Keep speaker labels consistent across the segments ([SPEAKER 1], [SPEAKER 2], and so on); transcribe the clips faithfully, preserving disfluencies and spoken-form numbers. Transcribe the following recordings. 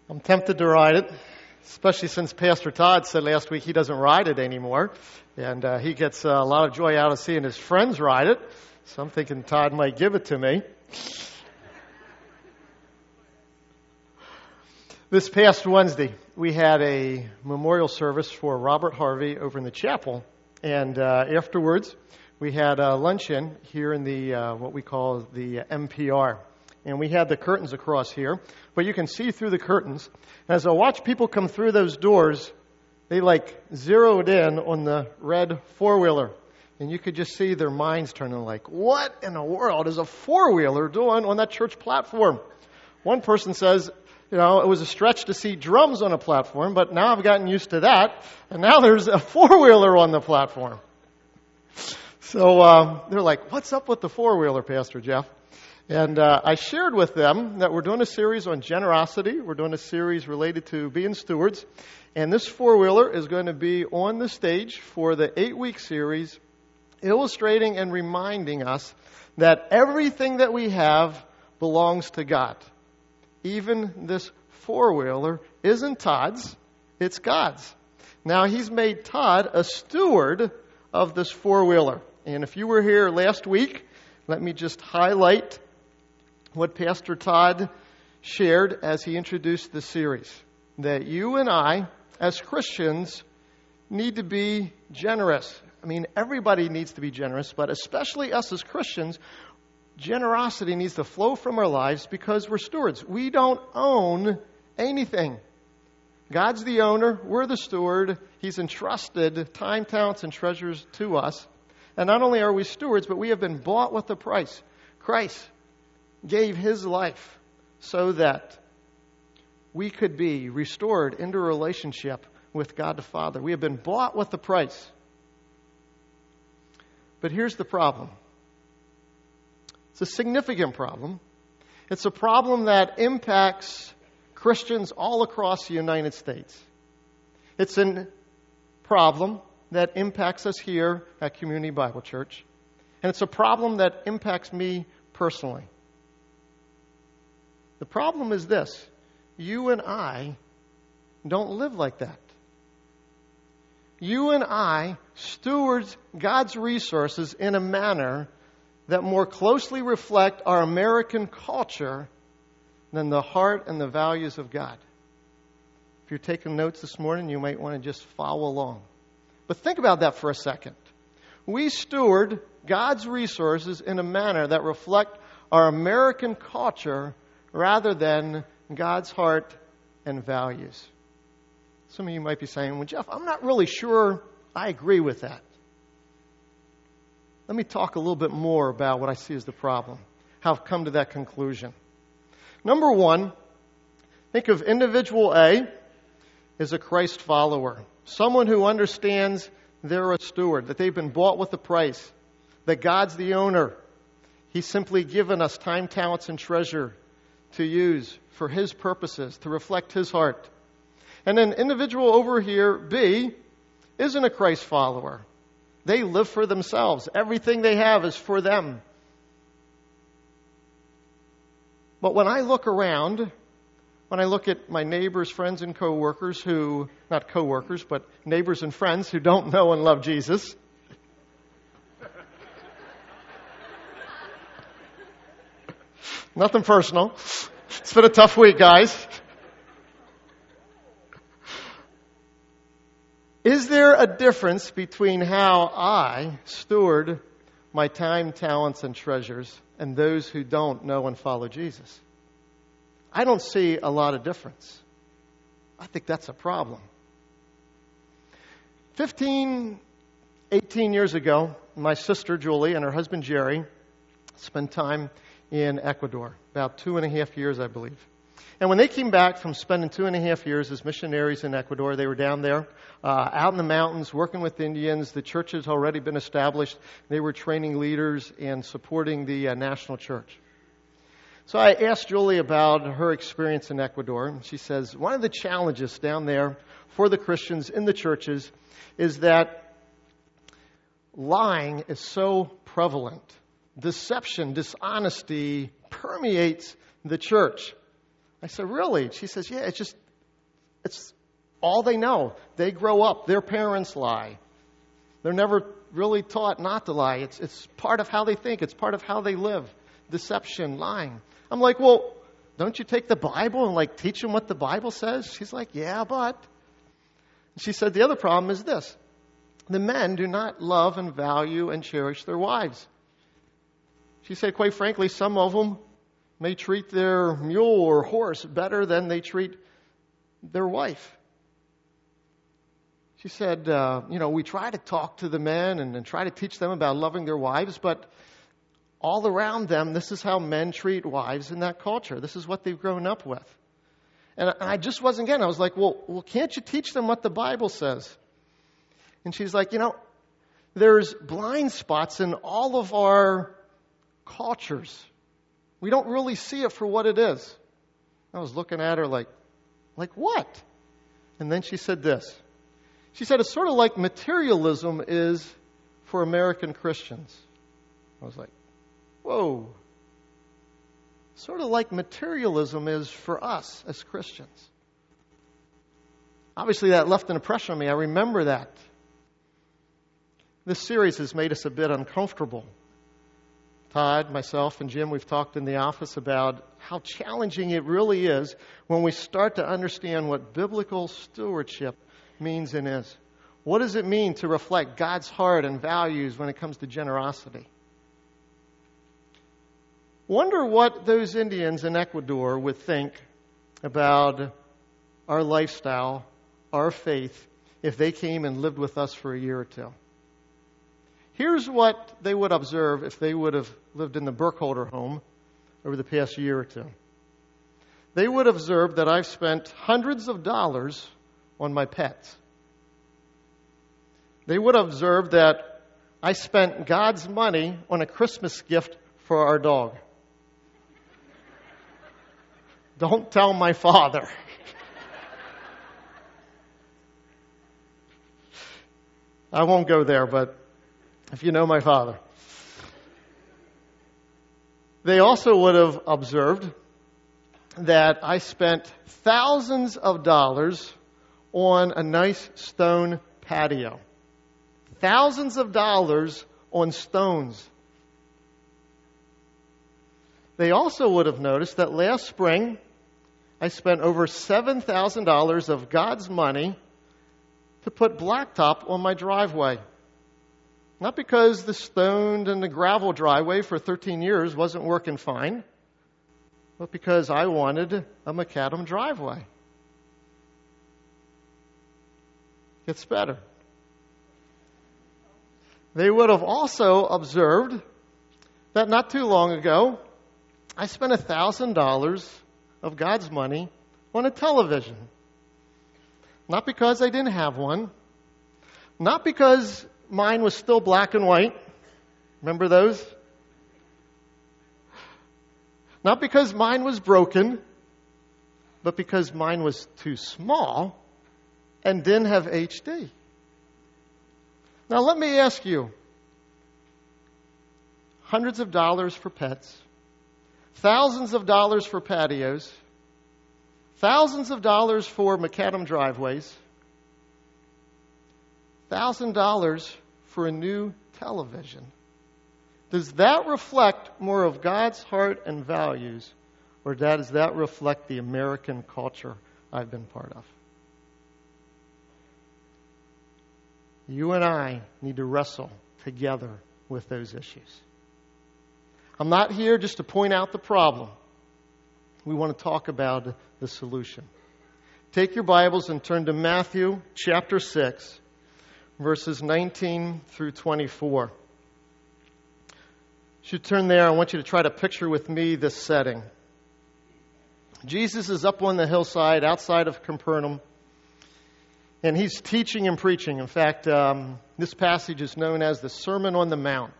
[SPEAKER 1] I'm tempted to ride it, especially since Pastor Todd said last week he doesn't ride it anymore. And uh, he gets uh, a lot of joy out of seeing his friends ride it. So I'm thinking Todd might give it to me. This past Wednesday, we had a memorial service for Robert Harvey over in the chapel. And uh, afterwards, we had a luncheon here in the uh, what we call the M P R. And we had the curtains across here, but you can see through the curtains. And as I watch people come through those doors, they like zeroed in on the red four-wheeler. And you could just see their minds turning like, what in the world is a four-wheeler doing on that church platform? One person says, you know, it was a stretch to see drums on a platform, but now I've gotten used to that, and now there's a four-wheeler on the platform. So uh, they're like, what's up with the four-wheeler, Pastor Jeff? And uh, I shared with them that we're doing a series on generosity. We're doing a series related to being stewards. And this four-wheeler is going to be on the stage for the eight-week series, illustrating and reminding us that everything that we have belongs to God. Even this four-wheeler isn't Todd's, it's God's. Now, He's made Todd a steward of this four-wheeler. And if you were here last week, let me just highlight what Pastor Todd shared as he introduced the series. That you and I, as Christians, need to be generous. I mean, everybody needs to be generous, but especially us as Christians, generosity needs to flow from our lives because we're stewards. We don't own anything. God's the owner. We're the steward. He's entrusted time, talents, and treasures to us. And not only are we stewards, but we have been bought with a price. Christ gave His life so that we could be restored into a relationship with God the Father. We have been bought with a price. But here's the problem. It's a significant problem. It's a problem that impacts Christians all across the United States. It's a problem that impacts us here at Community Bible Church. And it's a problem that impacts me personally. The problem is this. You and I don't live like that. You and I steward God's resources in a manner that more closely reflect our American culture than the heart and the values of God. If you're taking notes this morning, you might want to just follow along. But think about that for a second. We steward God's resources in a manner that reflect our American culture rather than God's heart and values. Some of you might be saying, well, Jeff, I'm not really sure I agree with that. Let me talk a little bit more about what I see as the problem, how I've come to that conclusion. Number one, think of individual A as a Christ follower, someone who understands they're a steward, that they've been bought with a price, that God's the owner. He's simply given us time, talents, and treasure to use for His purposes, to reflect His heart. And an individual over here, B, isn't a Christ follower. They live for themselves. Everything they have is for them. But when I look around, when I look at my neighbors, friends, and coworkers who, not coworkers, but neighbors and friends who don't know and love Jesus, nothing personal. It's been a tough week, guys. Is there a difference between how I steward my time, talents, and treasures and those who don't know and follow Jesus? I don't see a lot of difference. I think that's a problem. Fifteen, eighteen years ago, my sister Julie and her husband Jerry spent time in Ecuador, about two and a half years, I believe. And when they came back from spending two and a half years as missionaries in Ecuador, they were down there, uh, out in the mountains, working with Indians. The church has already been established. They were training leaders and supporting the uh, national church. So I asked Julie about her experience in Ecuador. And she says, one of the challenges down there for the Christians in the churches is that lying is so prevalent. Deception, dishonesty permeates the church. I said, really? She says, yeah, it's just, it's all they know. They grow up. Their parents lie. They're never really taught not to lie. It's, it's part of how they think. It's part of how they live. Deception, lying. I'm like, well, don't you take the Bible and like teach them what the Bible says? She's like, yeah, but. She said, the other problem is this. The men do not love and value and cherish their wives. She said, quite frankly, some of them may treat their mule or horse better than they treat their wife. She said, uh, you know, we try to talk to the men and, and try to teach them about loving their wives, but all around them, this is how men treat wives in that culture. This is what they've grown up with. And I just wasn't getting it. I was like, well, well, can't you teach them what the Bible says? And she's like, you know, there's blind spots in all of our cultures. We don't really see it for what it is. I was looking at her like, like what? And then she said this. She said, it's sort of like materialism is for American Christians. I was like, whoa. Sort of like materialism is for us as Christians. Obviously, that left an impression on me. I remember that. This series has made us a bit uncomfortable. Todd, myself, and Jim, we've talked in the office about how challenging it really is when we start to understand what biblical stewardship means and is. What does it mean to reflect God's heart and values when it comes to generosity? Wonder what those Indians in Ecuador would think about our lifestyle, our faith, if they came and lived with us for a year or two. Here's what they would observe if they would have lived in the Burkholder home over the past year or two. They would observe that I've spent hundreds of dollars on my pets. They would observe that I spent God's money on a Christmas gift for our dog. Don't tell my father. I won't go there, but if you know my father. They also would have observed that I spent thousands of dollars on a nice stone patio. Thousands of dollars on stones. They also would have noticed that last spring, I spent over seven thousand dollars of God's money to put blacktop on my driveway. Not because the stone and the gravel driveway for thirteen years wasn't working fine, but because I wanted a macadam driveway. Gets better. They would have also observed that not too long ago, I spent one thousand dollars of God's money on a television. Not because I didn't have one. Not because mine was still black and white. Remember those? Not because mine was broken, but because mine was too small and didn't have H D. Now let me ask you, hundreds of dollars for pets, thousands of dollars for patios, thousands of dollars for macadam driveways, thousand dollars for a new television. Does that reflect more of God's heart and values, or does that reflect the American culture I've been part of? You and I need to wrestle together with those issues. I'm not here just to point out the problem. We want to talk about the solution. Take your Bibles and turn to Matthew chapter six, verses nineteen through twenty-four. As you turn there, I want you to try to picture with me this setting. Jesus is up on the hillside outside of Capernaum, and he's teaching and preaching. In fact, um, this passage is known as the Sermon on the Mount.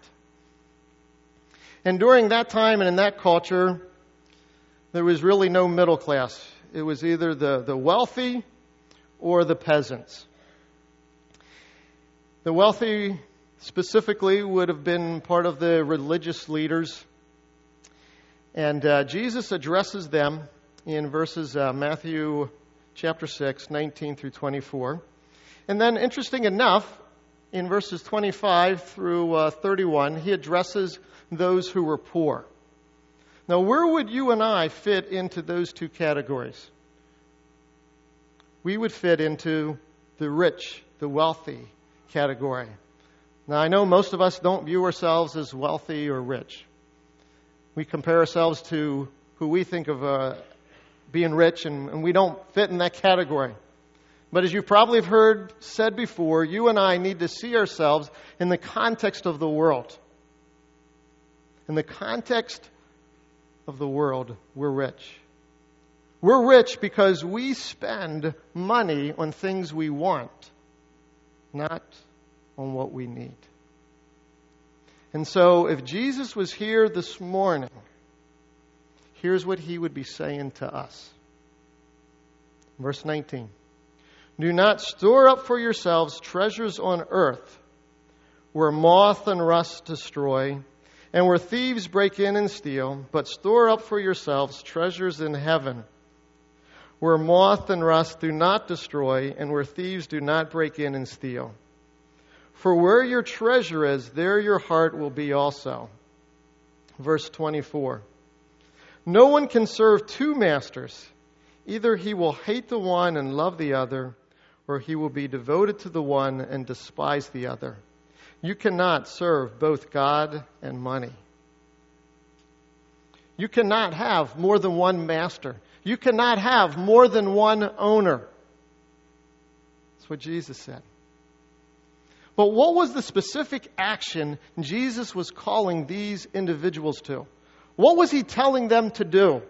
[SPEAKER 1] And during that time and in that culture, there was really no middle class. It was either the, the wealthy or the peasants. The wealthy specifically would have been part of the religious leaders. And uh, Jesus addresses them in verses uh, Matthew chapter six, nineteen through twenty-four. And then, interesting enough, in verses twenty-five through uh, thirty-one, he addresses those who were poor. Now, where would you and I fit into those two categories? We would fit into the rich, the wealthy category. Now, I know most of us don't view ourselves as wealthy or rich. We compare ourselves to who we think of uh, being rich, and, and we don't fit in that category. But as you probably have heard said before, you and I need to see ourselves in the context of the world. In the context of the world, we're rich. We're rich because we spend money on things we want, not on what we need. And so if Jesus was here this morning, here's what he would be saying to us. Verse nineteen. Do not store up for yourselves treasures on earth, where moth and rust destroy, and where thieves break in and steal, but store up for yourselves treasures in heaven, where moth and rust do not destroy, and where thieves do not break in and steal. For where your treasure is, there your heart will be also. Verse twenty-four. No one can serve two masters. Either he will hate the one and love the other, or he will be devoted to the one and despise the other. You cannot serve both God and money. You cannot have more than one master. You cannot have more than one owner. That's what Jesus said. But what was the specific action Jesus was calling these individuals to? What was he telling them to do?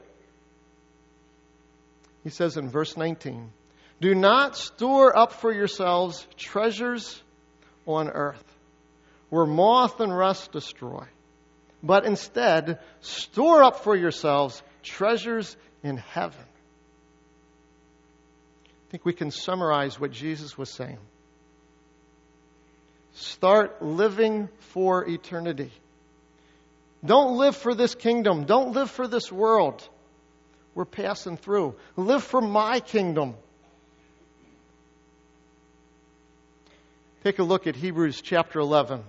[SPEAKER 1] He says in verse nineteen, do not store up for yourselves treasures on earth, where moth and rust destroy, but instead store up for yourselves treasures in heaven. I think we can summarize what Jesus was saying. Start living for eternity. Don't live for this kingdom. Don't live for this world. We're passing through. Live for my kingdom. Take a look at Hebrews chapter eleven.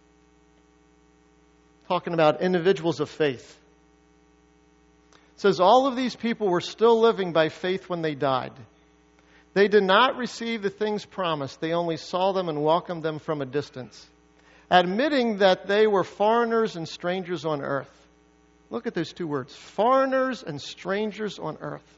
[SPEAKER 1] Talking about individuals of faith. It says, all of these people were still living by faith when they died. They did not receive the things promised. They only saw them and welcomed them from a distance, admitting that they were foreigners and strangers on earth. Look at those two words, foreigners and strangers on earth.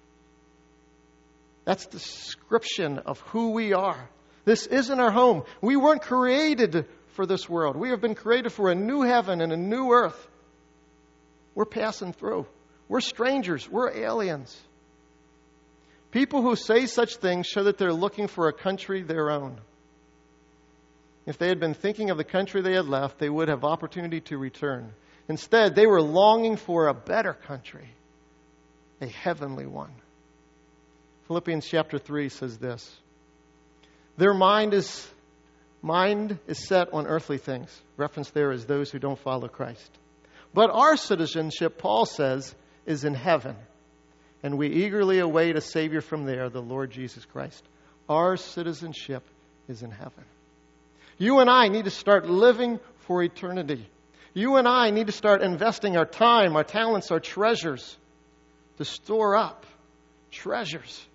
[SPEAKER 1] That's the description of who we are. This isn't our home. We weren't created for this world. We have been created for a new heaven and a new earth. We're passing through. We're strangers. We're aliens. People who say such things show that they're looking for a country their own. If they had been thinking of the country they had left, they would have opportunity to return. Instead, they were longing for a better country, a heavenly one. Philippians chapter three says this. Their mind is mind is set on earthly things. Reference there is those who don't follow Christ. But our citizenship, Paul says, is in heaven. And we eagerly await a Savior from there, the Lord Jesus Christ. Our citizenship is in heaven. You and I need to start living for eternity. You and I need to start investing our time, our talents, our treasures to store up treasures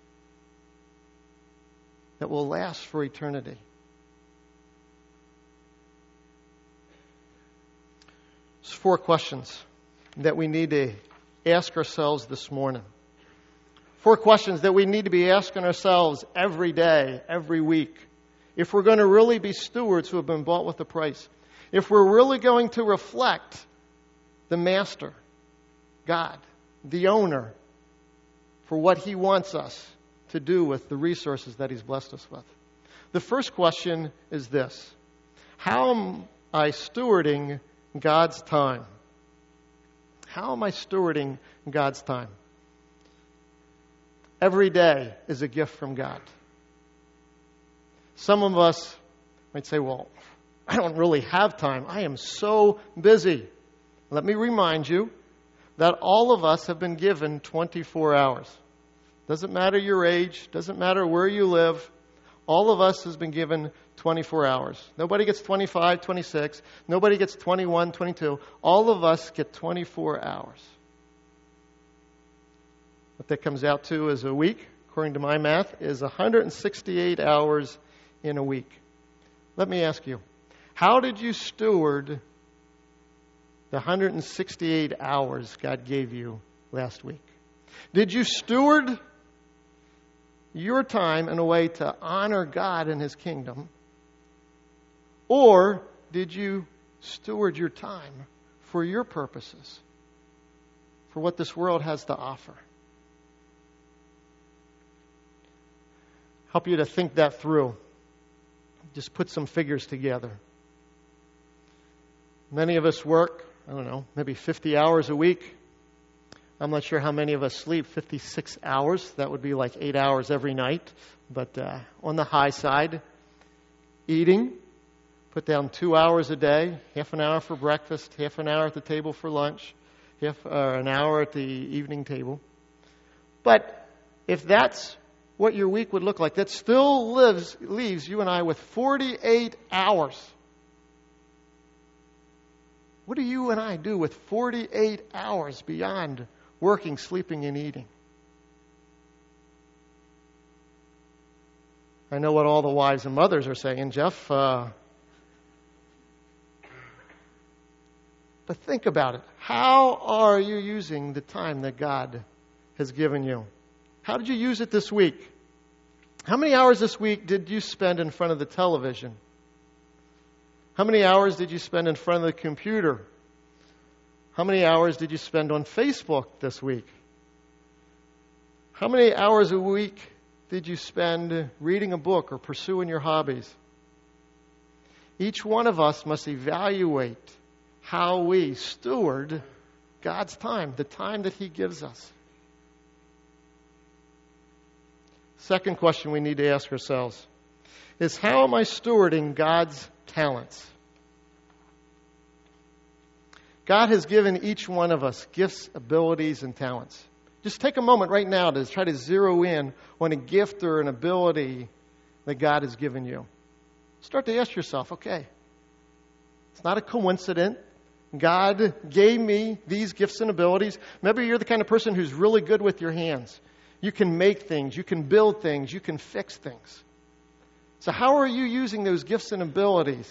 [SPEAKER 1] that will last for eternity. There's four questions that we need to ask ourselves this morning. Four questions that we need to be asking ourselves every day, every week. If we're going to really be stewards who have been bought with a price. If we're really going to reflect the Master, God, the owner, for what He wants us to do with the resources that He's blessed us with. The first question is this. How am I stewarding God's time? How am I stewarding God's time? Every day is a gift from God. Some of us might say, well, I don't really have time. I am so busy. Let me remind you that all of us have been given twenty-four hours. Doesn't matter your age, doesn't matter where you live. All of us has been given twenty-four hours. Nobody gets twenty-five, twenty-six. Nobody gets twenty-one, twenty-two. All of us get twenty-four hours. What that comes out to is a week, according to my math, is one hundred sixty-eight hours in a week. Let me ask you, how did you steward the one hundred sixty-eight hours God gave you last week? Did you steward your time in a way to honor God and His kingdom? Or did you steward your time for your purposes, for what this world has to offer? Help you to think that through. Just put some figures together. Many of us work, I don't know, maybe fifty hours a week. I'm not sure how many of us sleep, fifty-six hours. That would be like eight hours every night. But uh, on the high side, eating, put down two hours a day, half an hour for breakfast, half an hour at the table for lunch, half uh, an hour at the evening table. But if that's what your week would look like, that still lives leaves you and I with forty-eight hours. What do you and I do with forty-eight hours beyond working, sleeping, and eating? I know what all the wives and mothers are saying, Jeff. Uh, but think about it. How are you using the time that God has given you? How did you use it this week? How many hours this week did you spend in front of the television? How many hours did you spend in front of the computer? How many hours did you spend on Facebook this week? How many hours a week did you spend reading a book or pursuing your hobbies? Each one of us must evaluate how we steward God's time, the time that He gives us. Second question we need to ask ourselves is, how am I stewarding God's talents? God has given each one of us gifts, abilities, and talents. Just take a moment right now to try to zero in on a gift or an ability that God has given you. Start to ask yourself, okay, it's not a coincidence. God gave me these gifts and abilities. Maybe you're the kind of person who's really good with your hands. You can make things, you can build things, you can fix things. So how are you using those gifts and abilities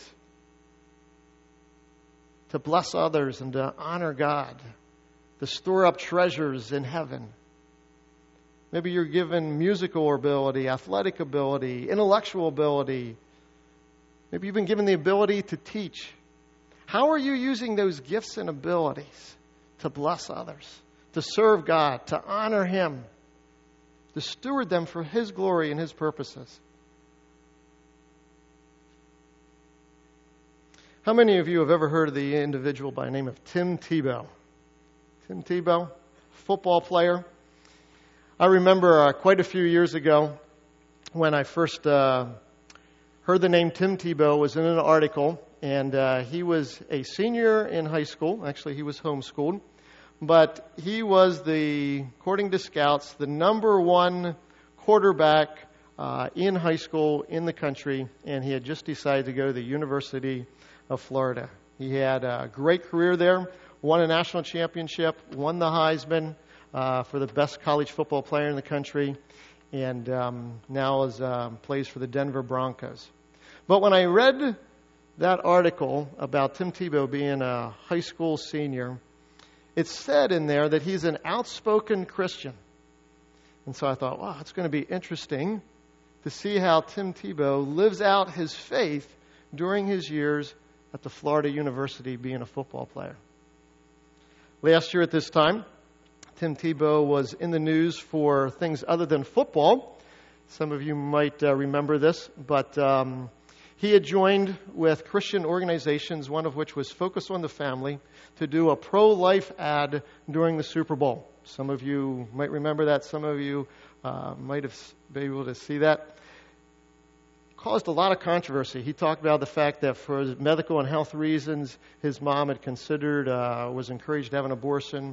[SPEAKER 1] to bless others and to honor God, to store up treasures in heaven? Maybe you're given musical ability, athletic ability, intellectual ability. Maybe you've been given the ability to teach. How are you using those gifts and abilities to bless others, to serve God, to honor Him, to steward them for His glory and His purposes? How many of you have ever heard of the individual by the name of Tim Tebow? Tim Tebow, football player. I remember uh, quite a few years ago when I first uh, heard the name Tim Tebow was in an article, and uh, he was a senior in high school. Actually, he was homeschooled. But he was the, according to scouts, the number one quarterback uh, in high school in the country, and he had just decided to go to the University of Florida. He had a great career there, won a national championship, won the Heisman uh, for the best college football player in the country, and um, now is um, plays for the Denver Broncos. But when I read that article about Tim Tebow being a high school senior, it said in there that he's an outspoken Christian. And so I thought, wow, it's going to be interesting to see how Tim Tebow lives out his faith during his years at the Florida University being a football player. Last year at this time, Tim Tebow was in the news for things other than football. Some of you might uh, remember this, but um, he had joined with Christian organizations, one of which was Focus on the Family, to do a pro-life ad during the Super Bowl. Some of you might remember that. Some of you uh, might have been able to see that. Caused a lot of controversy. He talked about the fact that for medical and health reasons, his mom had considered, uh, was encouraged to have an abortion.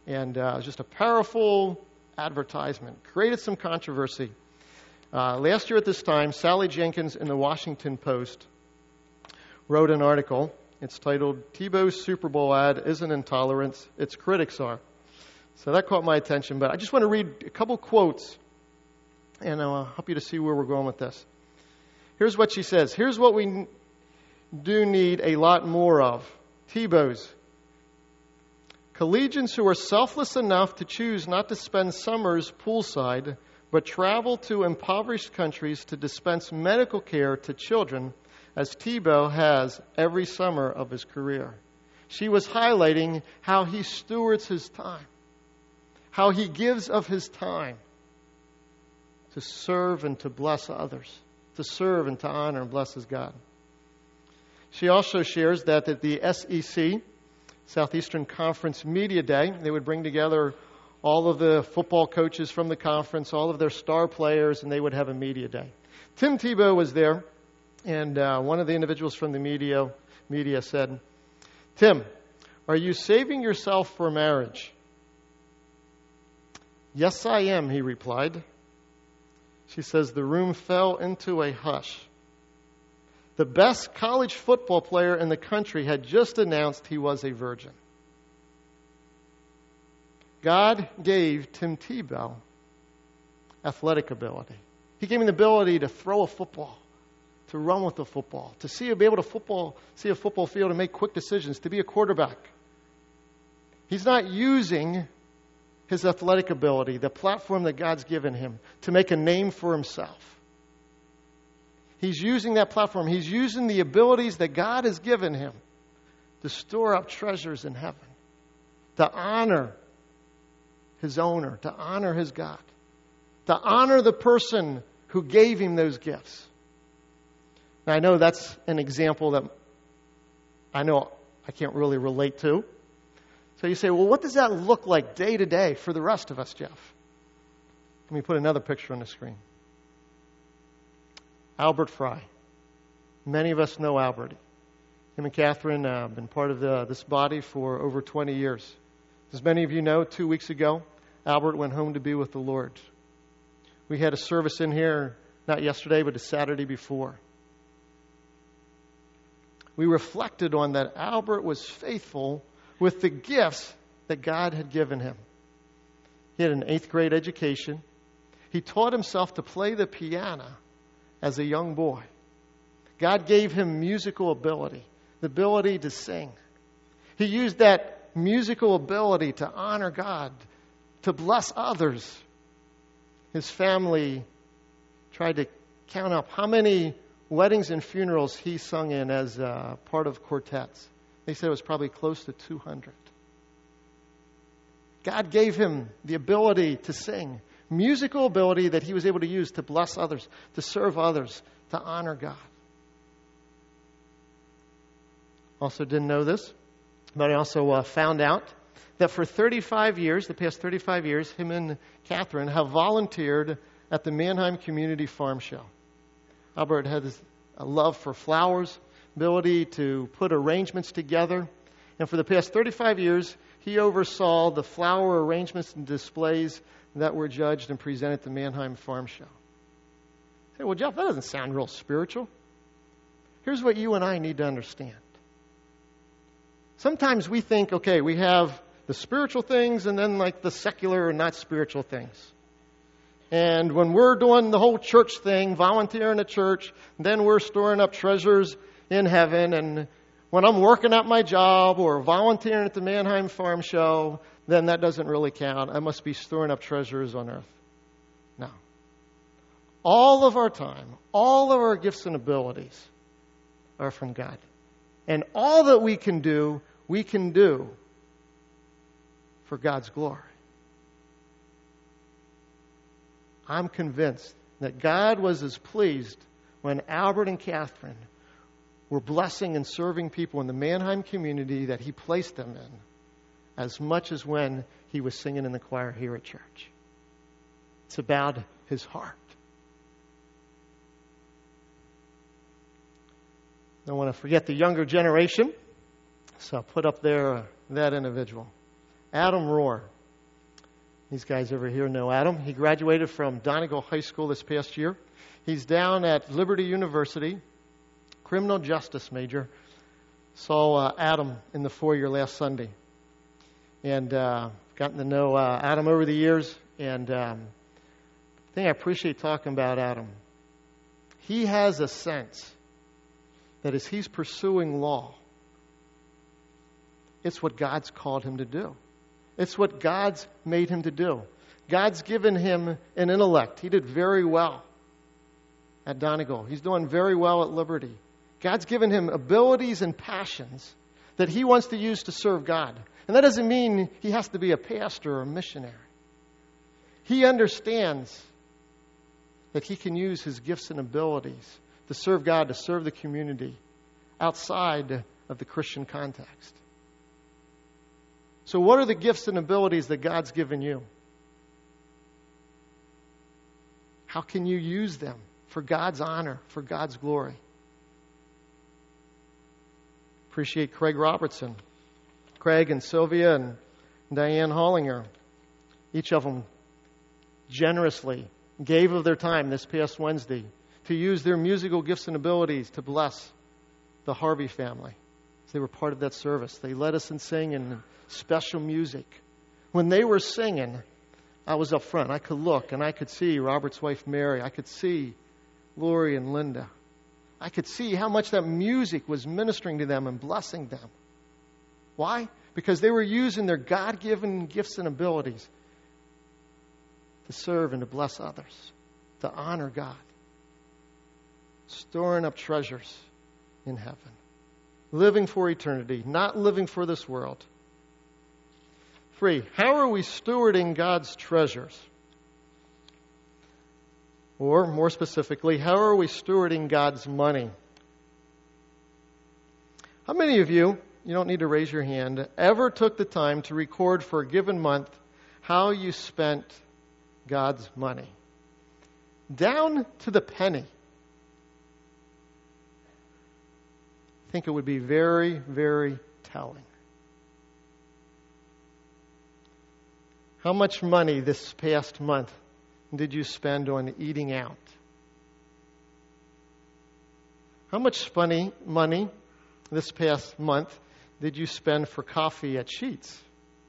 [SPEAKER 1] And uh, it was just a powerful advertisement. Created some controversy. Uh, last year at this time, Sally Jenkins in the Washington Post wrote an article. It's titled, Tebow's Super Bowl ad isn't intolerance, its critics are. So that caught my attention. But I just want to read a couple quotes, and I'll help you to see where we're going with this. Here's what she says. Here's what we do need a lot more of. Tebow's. Collegians who are selfless enough to choose not to spend summers poolside, but travel to impoverished countries to dispense medical care to children, as Tebow has every summer of his career. She was highlighting how he stewards his time, how he gives of his time to serve and to bless others, to serve and to honor and bless his God. She also shares that at the S E C, Southeastern Conference Media Day, they would bring together all of the football coaches from the conference, all of their star players, and they would have a media day. Tim Tebow was there, and uh, one of the individuals from the media, media said, Tim, are you saving yourself for marriage? Yes, I am, he replied. She says, the room fell into a hush. The best college football player in the country had just announced he was a virgin. God gave Tim Tebow athletic ability. He gave him the ability to throw a football, to run with the football, to see be able to football, see a football field and make quick decisions, to be a quarterback. He's not using his athletic ability, the platform that God's given him, to make a name for himself. He's using that platform. He's using the abilities that God has given him to store up treasures in heaven, to honor his owner, to honor his God, to honor the person who gave him those gifts. Now, I know that's an example that I know I can't really relate to. So you say, well, what does that look like day to day for the rest of us, Jeff? Let me put another picture on the screen. Albert Fry. Many of us know Albert. Him and Catherine have uh, been part of the, this body for over twenty years. As many of you know, two weeks ago, Albert went home to be with the Lord. We had a service in here, not yesterday, but a Saturday before. We reflected on that Albert was faithful with the gifts that God had given him. He had an eighth grade education. He taught himself to play the piano as a young boy. God gave him musical ability, the ability to sing. He used that musical ability to honor God, to bless others. His family tried to count up how many weddings and funerals he sung in as uh, part of quartets. They said it was probably close to two hundred. God gave him the ability to sing, musical ability that he was able to use to bless others, to serve others, to honor God. Also didn't know this, but I also uh, found out that for thirty-five years, the past thirty-five years, him and Catherine have volunteered at the Mannheim Community Farm Show. Albert had a love for flowers, ability to put arrangements together. And for the past thirty-five years, he oversaw the flower arrangements and displays that were judged and presented at the Mannheim Farm Show. I say, well, Jeff, that doesn't sound real spiritual. Here's what you and I need to understand. Sometimes we think, okay, we have the spiritual things and then like the secular or not spiritual things. And when we're doing the whole church thing, volunteering at church, then we're storing up treasures in heaven. And when I'm working at my job or volunteering at the Mannheim Farm Show, then that doesn't really count. I must be storing up treasures on earth. No. All of our time, all of our gifts and abilities are from God. And all that we can do, we can do for God's glory. I'm convinced that God was as pleased when Albert and Catherine were blessing and serving people in the Mannheim community that he placed them in, as much as when he was singing in the choir here at church. It's about his heart. I don't want to forget the younger generation, so I'll put up there uh, that individual. Adam Rohr. These guys over here know Adam. He graduated from Donegal High School this past year. He's down at Liberty University, criminal justice major. Saw uh, Adam in the foyer last Sunday. And uh, gotten to know uh, Adam over the years. And um, the thing I appreciate talking about Adam, he has a sense that as he's pursuing law, it's what God's called him to do. It's what God's made him to do. God's given him an intellect. He did very well at Donegal. He's doing very well at Liberty. God's given him abilities and passions that he wants to use to serve God. And that doesn't mean he has to be a pastor or a missionary. He understands that he can use his gifts and abilities to serve God, to serve the community outside of the Christian context. So what are the gifts and abilities that God's given you? How can you use them for God's honor, for God's glory? Appreciate Craig Robertson. Craig and Sylvia and Diane Hollinger. Each of them generously gave of their time this past Wednesday to use their musical gifts and abilities to bless the Harvey family. They were part of that service. They led us in singing special music. When they were singing, I was up front. I could look and I could see Robert's wife Mary. I could see Lori and Linda. I could see how much that music was ministering to them and blessing them. Why? Because they were using their God-given gifts and abilities to serve and to bless others, to honor God, storing up treasures in heaven, living for eternity, not living for this world. Three, how are we stewarding God's treasures? Or, more specifically, how are we stewarding God's money? How many of you, you don't need to raise your hand, ever took the time to record for a given month how you spent God's money? Down to the penny. I think it would be very, very telling. How much money this past month did you spend on eating out? How much money, money this past month did you spend for coffee at Sheetz?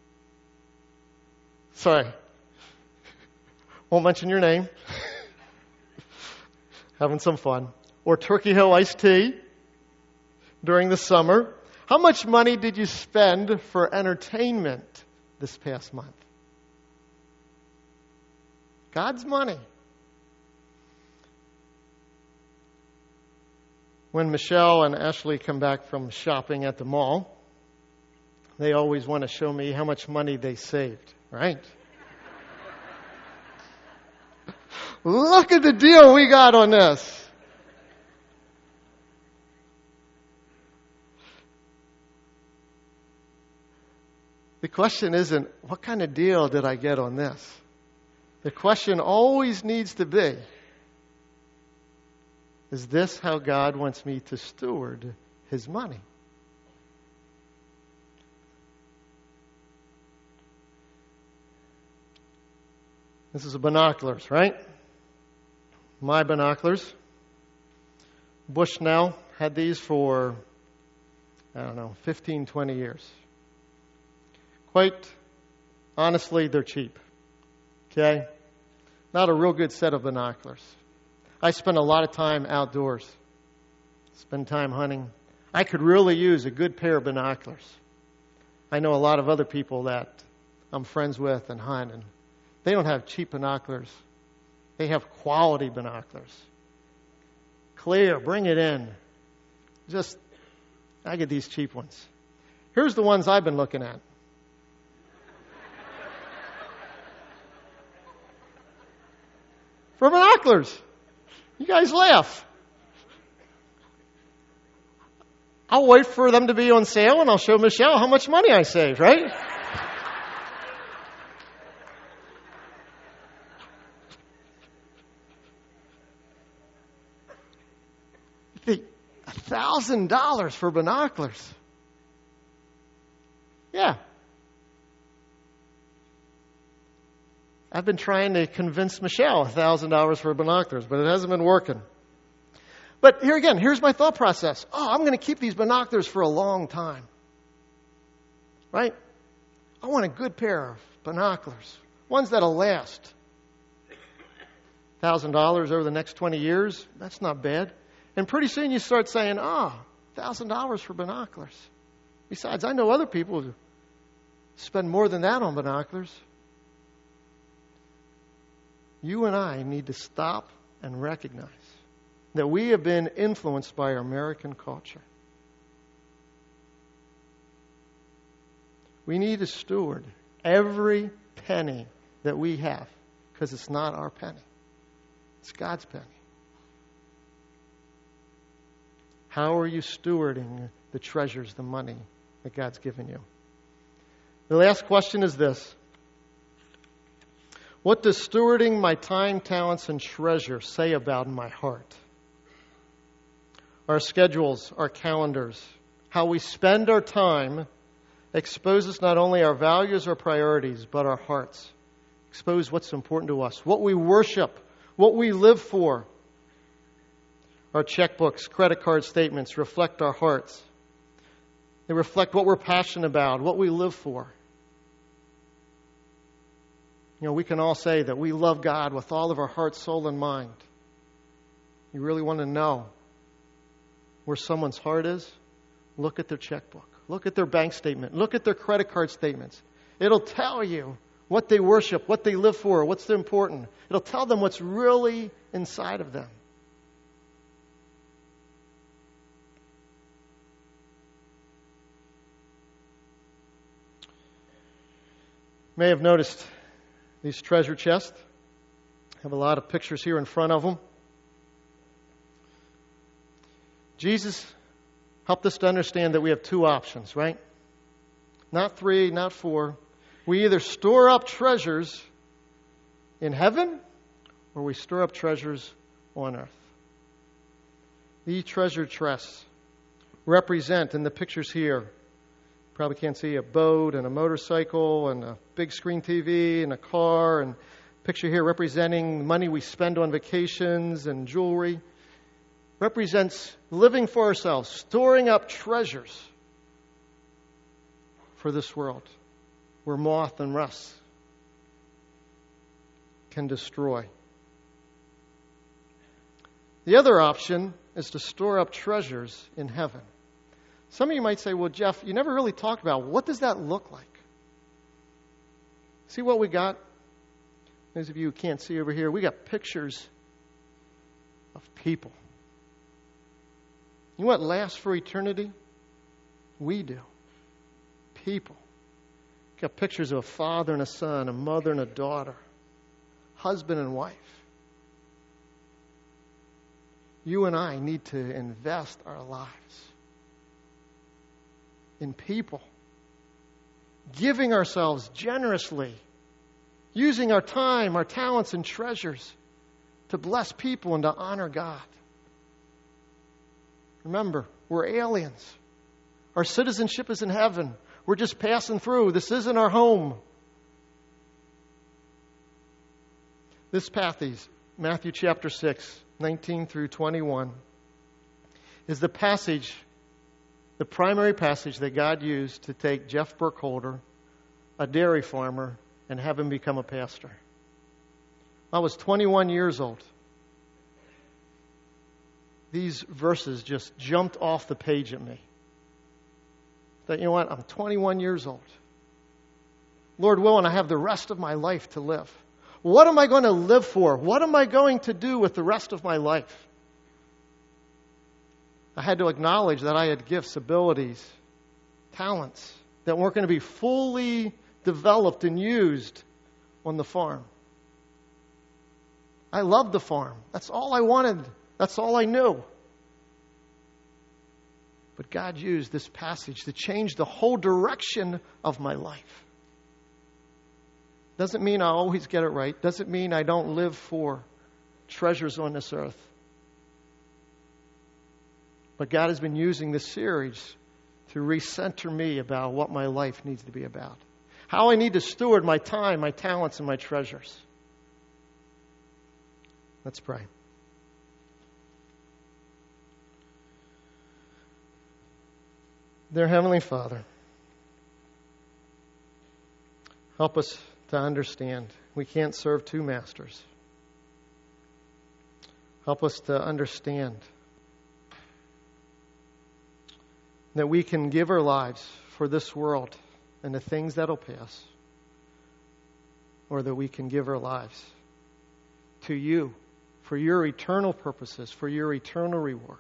[SPEAKER 1] Sorry. Won't mention your name. Having some fun. Or Turkey Hill iced tea during the summer. How much money did you spend for entertainment this past month? God's money. When Michelle and Ashley come back from shopping at the mall, they always want to show me how much money they saved, right? Look at the deal we got on this. The question isn't, what kind of deal did I get on this? The question always needs to be, is this how God wants me to steward His money? This is a binoculars, right? My binoculars. Bushnell had these for, I don't know, fifteen, twenty years. Quite honestly, they're cheap. Okay? Not a real good set of binoculars. I spend a lot of time outdoors. Spend time hunting. I could really use a good pair of binoculars. I know a lot of other people that I'm friends with and hunt, and they don't have cheap binoculars. They have quality binoculars. Clear, bring it in. Just, I get these cheap ones. Here's the ones I've been looking at. For binoculars. You guys laugh. I'll wait for them to be on sale and I'll show Michelle how much money I saved, right? A thousand dollars for binoculars. Yeah. I've been trying to convince Michelle one thousand dollars for binoculars, but it hasn't been working. But here again, here's my thought process. Oh, I'm going to keep these binoculars for a long time. Right? I want a good pair of binoculars. Ones that'll last. one thousand dollars over the next twenty years, that's not bad. And pretty soon you start saying, oh, one thousand dollars for binoculars. Besides, I know other people who spend more than that on binoculars. You and I need to stop and recognize that we have been influenced by our American culture. We need to steward every penny that we have, because it's not our penny. It's God's penny. How are you stewarding the treasures, the money that God's given you? The last question is this. What does stewarding my time, talents, and treasure say about my heart? Our schedules, our calendars, how we spend our time exposes not only our values or priorities, but our hearts. Expose what's important to us, what we worship, what we live for. Our checkbooks, credit card statements reflect our hearts. They reflect what we're passionate about, what we live for. You know, we can all say that we love God with all of our heart, soul, and mind. You really want to know where someone's heart is? Look at their checkbook. Look at their bank statement. Look at their credit card statements. It'll tell you what they worship, what they live for, what's important. It'll tell them what's really inside of them. You may have noticed these treasure chests have a lot of pictures here in front of them. Jesus helped us to understand that we have two options, right? Not three, not four. We either store up treasures in heaven or we store up treasures on earth. These treasure chests represent, in the pictures here, probably can't see a boat and a motorcycle and a big screen T V and a car, and picture here representing money we spend on vacations and jewelry. Represents living for ourselves, storing up treasures for this world where moth and rust can destroy. The other option is to store up treasures in heaven. Some of you might say, well, Jeff, you never really talked about what does that look like? See what we got? Those of you who can't see over here, we got pictures of people. You know what lasts for eternity? We do. People. We got pictures of a father and a son, a mother and a daughter, husband and wife. You and I need to invest our lives in people, giving ourselves generously, using our time, our talents, and treasures to bless people and to honor God. Remember, we're aliens. Our citizenship is in heaven. We're just passing through. This isn't our home. This passage, Matthew chapter six, nineteen through twenty-one, is the passage, the primary passage that God used to take Jeff Burkholder, a dairy farmer, and have him become a pastor. I was twenty-one years old. These verses just jumped off the page at me. That, you know what, I'm twenty-one years old. Lord willing, I have the rest of my life to live. What am I going to live for? What am I going to do with the rest of my life? I had to acknowledge that I had gifts, abilities, talents that weren't going to be fully developed and used on the farm. I loved the farm. That's all I wanted. That's all I knew. But God used this passage to change the whole direction of my life. Doesn't mean I always get it right. Doesn't mean I don't live for treasures on this earth. But God has been using this series to recenter me about what my life needs to be about. How I need to steward my time, my talents, and my treasures. Let's pray. Dear Heavenly Father, help us to understand we can't serve two masters. Help us to understand that we can give our lives for this world and the things that'll pass, or that we can give our lives to you for your eternal purposes, for your eternal rewards.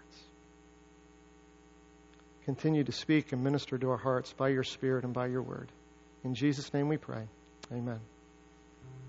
[SPEAKER 1] Continue to speak and minister to our hearts by your Spirit and by your word. In Jesus' name we pray. Amen.